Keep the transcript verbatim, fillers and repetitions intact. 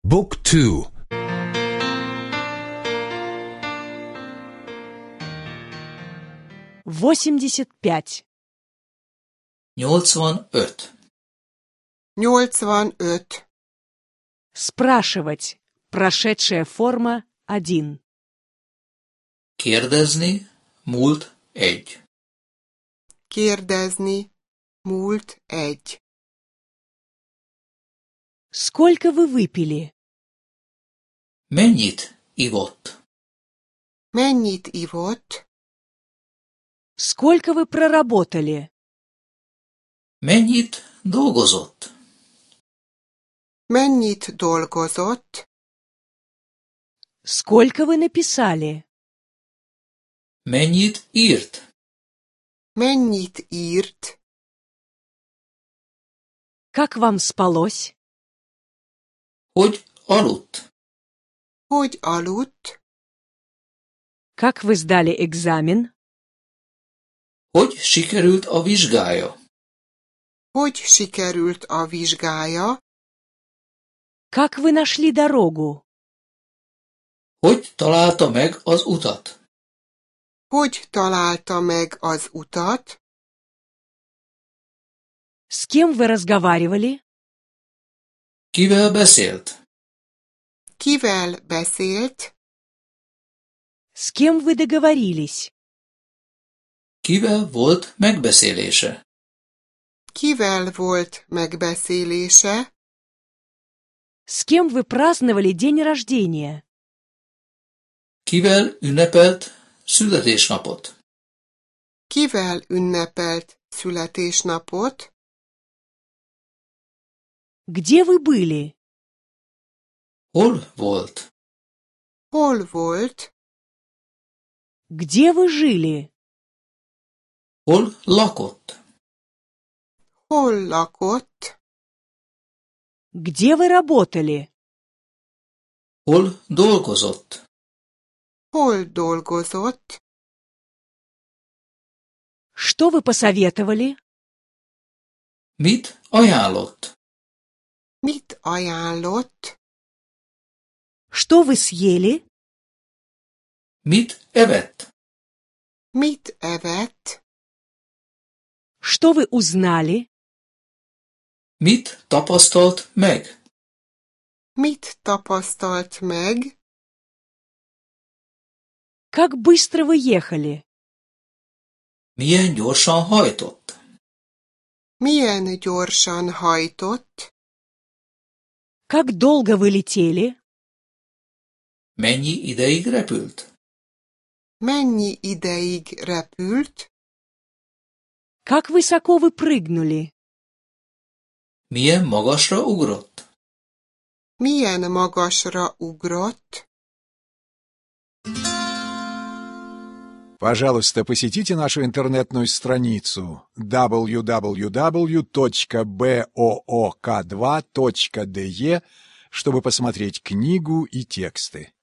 Book two. восемьдесят пять. nyolcvanöt. nyolcvanöt. Спрашивать. Прошедшая форма один. Kérdezni, múlt egy. Kérdezni, múlt egy. Сколько вы выпили? Mennyit ivott? Mennyit ivott? Сколько вы проработали? Mennyit dolgozott? Mennyit dolgozott? Сколько вы написали? Mennyit írt? Mennyit írt? Как вам спалось? Hogy aludt? Hogy aludt? Как вы сдали экзамен? Hogy sikerült a vizsgája? Hogy sikerült a vizsgája? Как вы нашли дорогу? Hogy találta meg az utat? Hogy találta meg az utat? С кем вы разговаривали? Kivel beszélt? Kivel beszélt? С кем вы договорились? Kivel volt megbeszélése? Kivel volt megbeszélése? С кем вы праздновали день rождения? Kivel ünnepelt születésnapot? Kivel ünnepelt születésnapot? Где вы были? Hol volt? Hol volt? Где вы жили? Hol lakott? Hol lakott? Где вы работали? Hol dolgozott? Hol dolgozott? Что вы посоветовали? Mit ajánlott? Mit ajánlott? Что вы съели? Mit evett? Mit evett? Что вы узнали? Mit tapasztalt meg? Mit tapasztalt meg? Как быстро вы ехали? Milyen gyorsan hajtott? Milyen gyorsan hajtott? Как долго вы летели? Mennyi ideig repült? Mennyi ideig repült? Как высоко вы прыгнули? Milyen magasra ugrott? Milyen magasra ugrott? Пожалуйста, посетите нашу интернетную страницу дабл ю дабл ю дабл ю точка боок два точка де, чтобы посмотреть книгу и тексты.